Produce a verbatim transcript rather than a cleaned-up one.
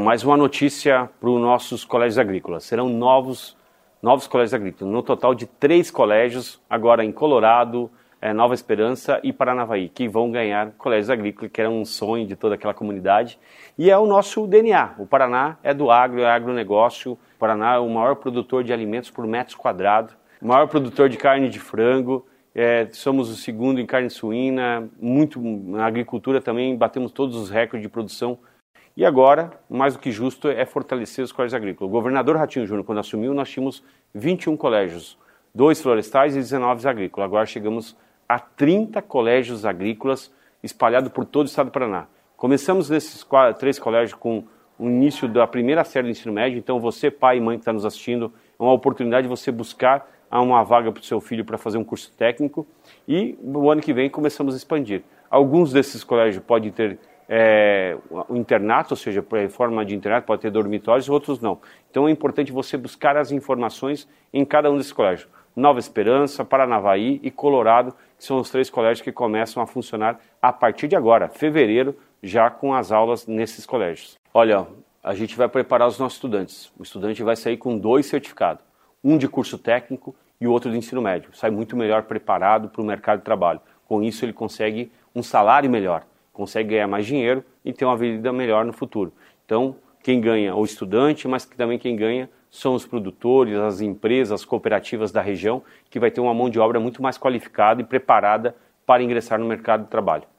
mais uma notícia para os nossos colégios agrícolas. Serão novos, novos colégios agrícolas, no total de três colégios, agora em Colorado, é, Nova Esperança e Paranavaí, que vão ganhar colégios agrícolas, que era um sonho de toda aquela comunidade. E é o nosso D N A. O Paraná é do agro, é agronegócio. O Paraná é o maior produtor de alimentos por metro quadrado, o maior produtor de carne de frango. É, somos o segundo em carne suína, muito na agricultura também, batemos todos os recordes de produção. E agora, mais do que justo, é fortalecer os colégios agrícolas. O governador Ratinho Júnior, quando assumiu, nós tínhamos vinte e um colégios, dois florestais e dezenove agrícolas. Agora chegamos a trinta colégios agrícolas espalhados por todo o estado do Paraná. Começamos nesses quatro, três colégios com o início da primeira série do ensino médio, então você, pai e mãe que está nos assistindo, é uma oportunidade de você buscar uma vaga para o seu filho para fazer um curso técnico, e no ano que vem começamos a expandir. Alguns desses colégios podem ter é, um internato, ou seja, em forma de internato, pode ter dormitórios, outros não. Então é importante você buscar as informações em cada um desses colégios. Nova Esperança, Paranavaí e Colorado, que são os três colégios que começam a funcionar a partir de agora, fevereiro, já com as aulas nesses colégios. Olha, a gente vai preparar os nossos estudantes. O estudante vai sair com dois certificados, um de curso técnico e o outro de ensino médio. Sai muito melhor preparado para o mercado de trabalho. Com isso ele consegue um salário melhor, consegue ganhar mais dinheiro e ter uma vida melhor no futuro. Então, quem ganha é o estudante, mas também quem ganha são os produtores, as empresas, as cooperativas da região, que vai ter uma mão de obra muito mais qualificada e preparada para ingressar no mercado de trabalho.